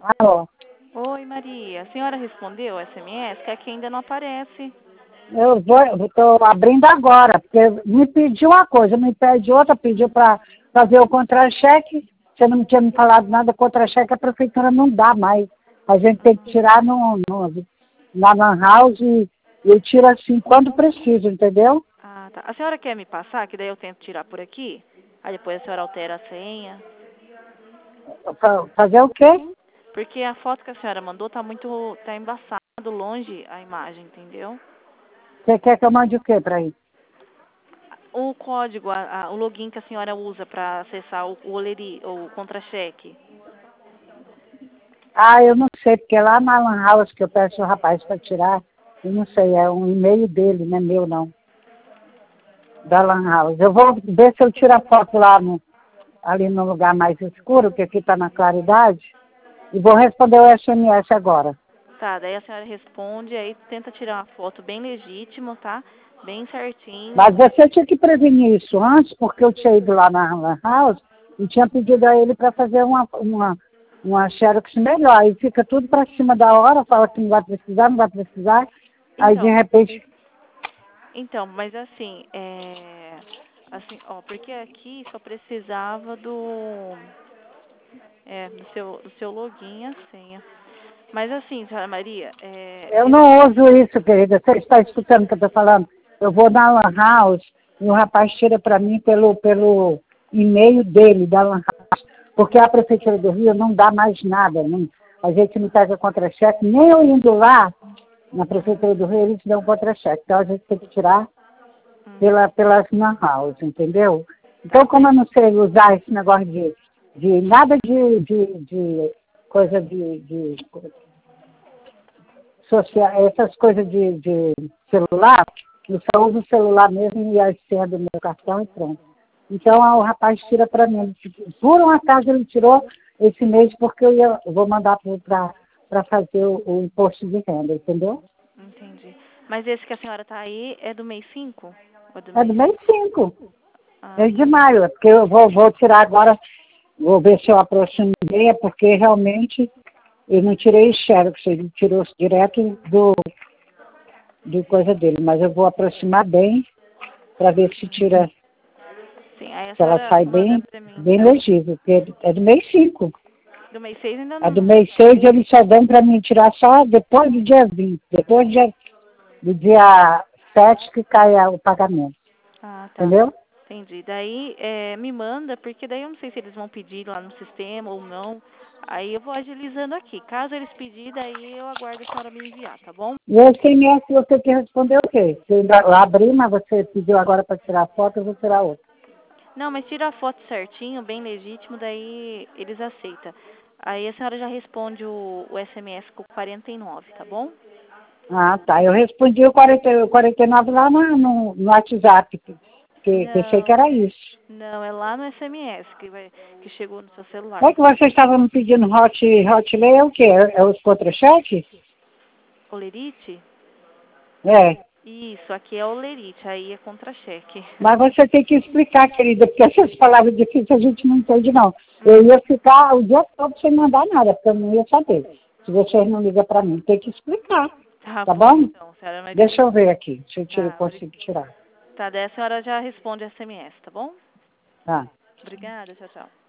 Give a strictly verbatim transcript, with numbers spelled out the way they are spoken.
Alô? Oi, Maria. A senhora respondeu o S M S que aqui ainda não aparece. Eu vou, estou abrindo agora, porque me pediu uma coisa, me pede outra, pediu para fazer o contra-cheque. Você não tinha me falado nada, contra-cheque a prefeitura não dá mais. A gente tem que tirar no, no, na Lan House e eu tiro assim quando preciso, entendeu? Ah, tá. A senhora quer me passar, que daí eu tento tirar por aqui? Aí depois a senhora altera a senha. Fa- Fazer o quê? Porque a foto que a senhora mandou tá muito, tá embaçado, longe a imagem, entendeu? Você quer que eu mande o quê para ir? O código, a, a, o login que a senhora usa para acessar o, o oleri, o contra-cheque. Ah, eu não sei, porque lá na Lan House que eu peço o rapaz para tirar, eu não sei, é um e-mail dele, não é meu não, da Lan House. Eu vou ver se eu tiro a foto lá no, ali no lugar mais escuro, que aqui está na claridade, e vou responder o S M S agora. Tá, daí a senhora responde, aí tenta tirar uma foto bem legítima, tá? Bem certinho. Mas você tinha que prevenir isso antes, porque eu tinha ido lá na Lan House e tinha pedido a ele para fazer uma, uma, uma xerox melhor. Aí fica tudo para cima da hora, fala que não vai precisar, não vai precisar. Aí de Então, repente, então, mas assim, é... Assim, ó, porque aqui só precisava do... É, do seu, do seu login e a senha. Mas assim, senhora Maria, é... eu Eu... não uso isso, querida. Você está escutando o que eu estou falando? Eu vou na Lan House e o rapaz tira para mim pelo, pelo e-mail dele, da Lan House. Porque a Prefeitura do Rio não dá mais nada. Não, a gente não pega contra-cheque. Nem eu indo lá, na Prefeitura do Rio, eles dão contra-cheque. Então a gente tem que tirar Uhum. pela, pelas Lan House, entendeu? Tá, Então, como eu não sei usar esse negócio de, de nada de, de, de coisa de, de social, essas coisas de, de celular, eu só uso o celular mesmo e a senha do meu cartão e pronto. Então o rapaz tira para mim. Por um acaso ele tirou esse mês porque eu, ia, eu vou mandar para fazer o, o imposto de renda, entendeu? entendi. Mas esse que a senhora tá aí é do mês cinco? Ou do É do mês... mês cinco, Ah, mês de maio, é porque eu vou, vou tirar agora, vou ver se eu aproximo bem, é porque realmente eu não tirei o xerox, ele tirou direto do, do coisa dele, mas eu vou aproximar bem para ver se tira, sim, aí a se ela senhora sai manda bem, pra mim, bem então. legível, porque é do mês cinco. Do mês seis ainda A do não... mês seis eles só dão para mim tirar só depois do dia vinte, depois do dia, do dia sete que cai o pagamento, Ah, tá. entendeu? Entendi. Daí é, me manda, porque daí eu não sei se eles vão pedir lá no sistema ou não. Aí eu vou agilizando aqui. Caso eles pedirem, daí eu aguardo a senhora me enviar, tá bom? E o S M S você tem que responder o quê? Se eu abrir, mas você pediu agora para tirar foto, eu vou tirar outra. Não, mas tira a foto certinho, bem legítimo, daí eles aceitam. Aí a senhora já responde o, o S M S com quarenta e nove, tá bom? Ah, tá. Eu respondi o quarenta, o quarenta e nove lá no, no, no WhatsApp, que, que pensei que Não, era isso. não, é lá no S M S que, vai, que chegou no seu celular. É que vocês estavam me pedindo hot, hot lay, é o quê? É, é os contra-cheques? Olerite? É. Isso, aqui é olerite, aí é contra-cheque. Mas você tem que explicar, querida, porque essas palavras difíceis a gente não entende, não. Eu Hum, ia ficar o dia todo sem mandar nada, porque eu não ia saber. Se vocês não ligam para mim, tem que explicar. tá Tá bom, bom? então, senhora Maria. Deixa eu ver aqui, se eu tiro, Tá, obri- consigo tirar. tá, daí a senhora já responde S M S, tá bom? Tá. Obrigada, tchau, tchau.